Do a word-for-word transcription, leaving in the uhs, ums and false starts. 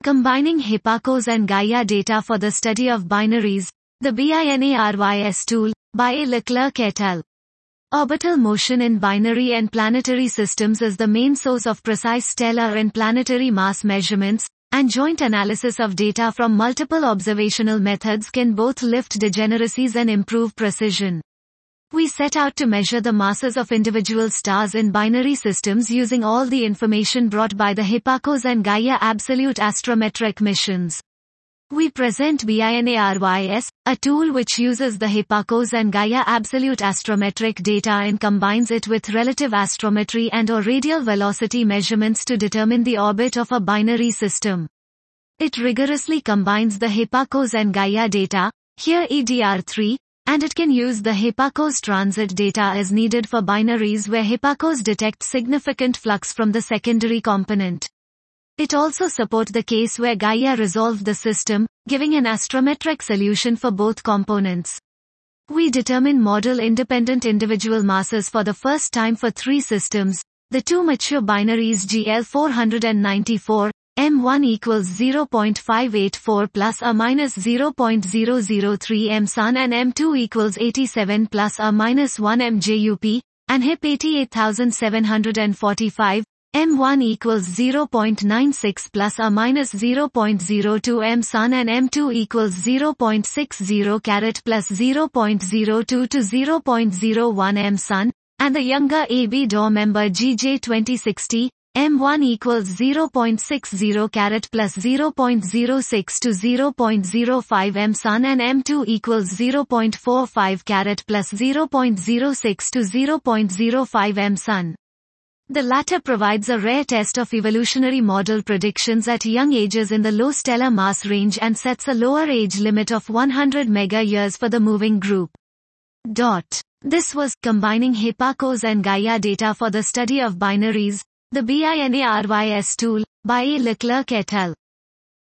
Combining Hipparcos and Gaia data for the study of binaries, the BINARYS tool, by A. Leclerc et al. Orbital motion in binary and planetary systems is the main source of precise stellar and planetary mass measurements, and joint analysis of data from multiple observational methods can both lift degeneracies and improve precision. We set out to measure the masses of individual stars in binary systems using all the information brought by the Hipparcos and Gaia Absolute Astrometric missions. We present BINARYS, a tool which uses the Hipparcos and Gaia Absolute Astrometric data and combines it with relative astrometry and or radial velocity measurements to determine the orbit of a binary system. It rigorously combines the Hipparcos and Gaia data, here E D R three, and it can use the Hipparcos transit data as needed for binaries where Hipparcos detect significant flux from the secondary component. It also supports the case where Gaia resolved the system, giving an astrometric solution for both components. We determine model-independent individual masses for the first time for three systems, the two mature binaries G L four ninety-four, M one equals zero point five eight four plus or minus zero point zero zero three M Sun and M two equals eighty-seven plus or minus one M J U P, and H I P eighty-eight seven four five, M one equals zero point nine six plus or minus zero point zero two M Sun and M two equals zero point six zero carat plus zero point zero two to zero point zero one M Sun, and the younger A B D O R member G J twenty sixty, M one equals zero point six zero carat plus zero point zero six to zero point zero five M Sun and M two equals zero point four five carat plus zero point zero six to zero point zero five M Sun. The latter provides a rare test of evolutionary model predictions at young ages in the low stellar mass range and sets a lower age limit of one hundred mega-years for the moving group. Dot. This was Combining Hipparcos and Gaia data for the study of binaries, the BINARYS tool, by A. Leclerc et al.